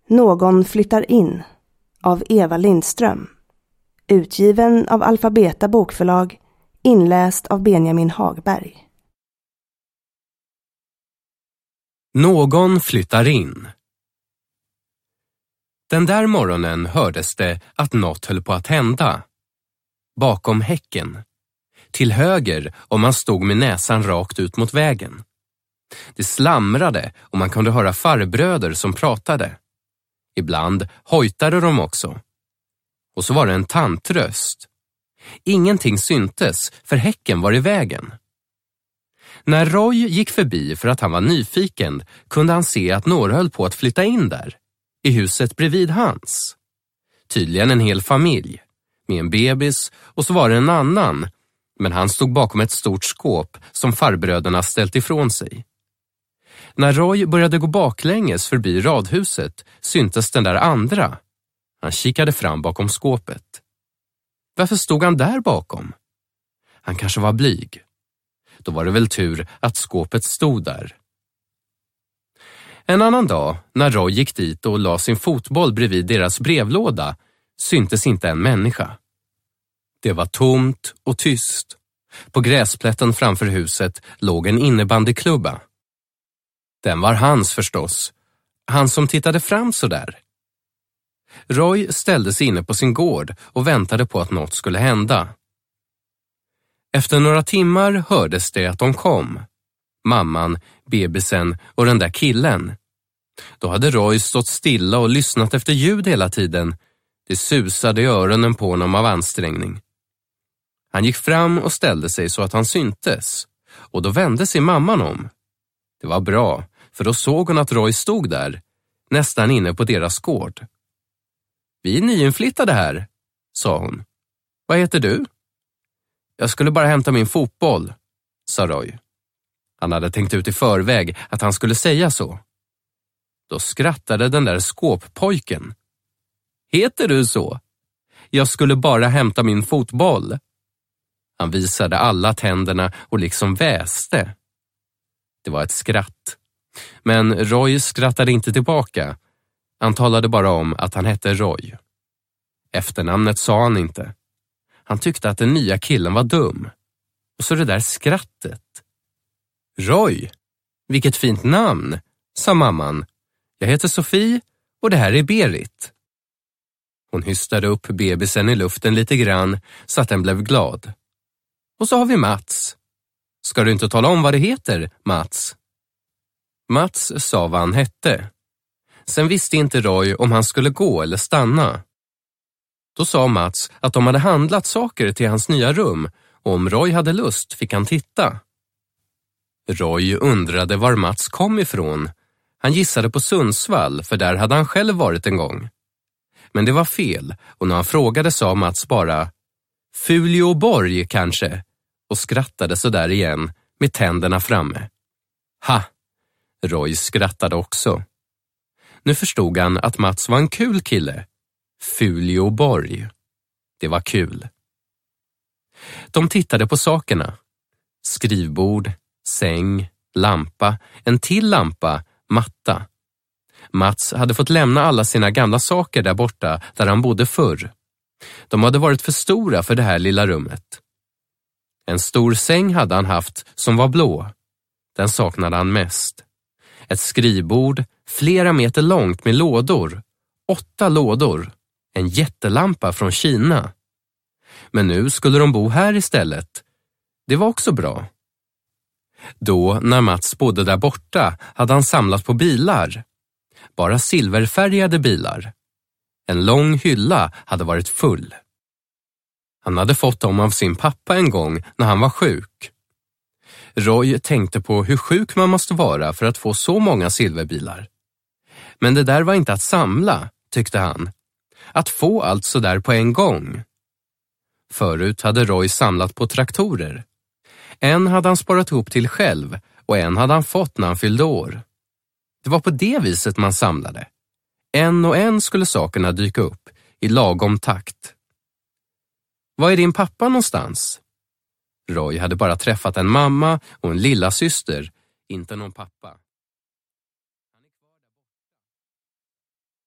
Någon flyttar in av Eva Lindström. Utgiven av Alfabeta bokförlag, inläst av Benjamin Hagberg. Någon flyttar in. Den där morgonen hördes det att något höll på att hända. Bakom häcken. Till höger om man stod med näsan rakt ut mot vägen. Det slamrade och man kunde höra farbröder som pratade. Ibland hojtade de också. Och så var det en tantröst. Ingenting syntes för häcken var i vägen. När Roy gick förbi för att han var nyfiken kunde han se att några höll på att flytta in där. I huset bredvid hans. Tydligen en hel familj. Med en bebis och så var det en annan. Men han stod bakom ett stort skåp som farbröderna ställt ifrån sig. När Roy började gå baklänges förbi radhuset syntes den där andra. Han kikade fram bakom skåpet. Varför stod han där bakom? Han kanske var blyg. Då var det väl tur att skåpet stod där. En annan dag, när Roy gick dit och la sin fotboll bredvid deras brevlåda, syntes inte en människa. Det var tomt och tyst. På gräsplätten framför huset låg en innebandyklubba. Den var hans förstås. Han som tittade fram så där. Roy ställde sig inne på sin gård och väntade på att något skulle hända. Efter några timmar hördes det att de kom. Mamman, bebisen och den där killen. Då hade Roy stått stilla och lyssnat efter ljud hela tiden. Det susade i öronen på honom av ansträngning. Han gick fram och ställde sig så att han syntes. Och då vände sig mamman om. Det var bra, för då såg hon att Roy stod där, nästan inne på deras gård. Vi är nyinflyttade här, sa hon. Vad heter du? Jag skulle bara hämta min fotboll, sa Roy. Han hade tänkt ut i förväg att han skulle säga så. Då skrattade den där skåppojken. Heter du så? Jag skulle bara hämta min fotboll. Han visade alla tänderna och liksom väste. Det var ett skratt. Men Roy skrattade inte tillbaka. Han talade bara om att han hette Roy. Efternamnet sa han inte. Han tyckte att den nya killen var dum. Och så det där skrattet. Roy, vilket fint namn, sa mamman. Jag heter Sofie och det här är Berit. Hon hystade upp bebisen i luften lite grann så att den blev glad. Och så har vi Mats. Ska du inte tala om vad det heter, Mats? Mats sa vad han hette. Sen visste inte Roy om han skulle gå eller stanna. Då sa Mats att de hade handlat saker till hans nya rum och om Roy hade lust fick han titta. Roy undrade var Mats kom ifrån. Han gissade på Sundsvall för där hade han själv varit en gång. Men det var fel och när han frågade sa Mats bara Fulioborg kanske och skrattade så där igen med tänderna framme. Ha! Roy skrattade också. Nu förstod han att Mats var en kul kille. Fulioborg. Det var kul. De tittade på sakerna. Skrivbord, säng, lampa, en till lampa, matta. Mats hade fått lämna alla sina gamla saker där borta där han bodde förr. De hade varit för stora för det här lilla rummet. En stor säng hade han haft som var blå. Den saknade han mest. Ett skrivbord, flera meter långt med lådor. 8 lådor. En jättelampa från Kina. Men nu skulle de bo här istället. Det var också bra. Då, när Mats bodde där borta, hade han samlat på bilar. Bara silverfärgade bilar. En lång hylla hade varit full. Han hade fått dem av sin pappa en gång när han var sjuk. Roy tänkte på hur sjuk man måste vara för att få så många silverbilar. Men det där var inte att samla, tyckte han. Att få allt så där på en gång. Förut hade Roy samlat på traktorer. En hade han sparat ihop till själv och en hade han fått när han fyllde år. Det var på det viset man samlade. En och en skulle sakerna dyka upp i lagom takt. Var är din pappa någonstans? Roy hade bara träffat en mamma och en lilla syster, inte någon pappa.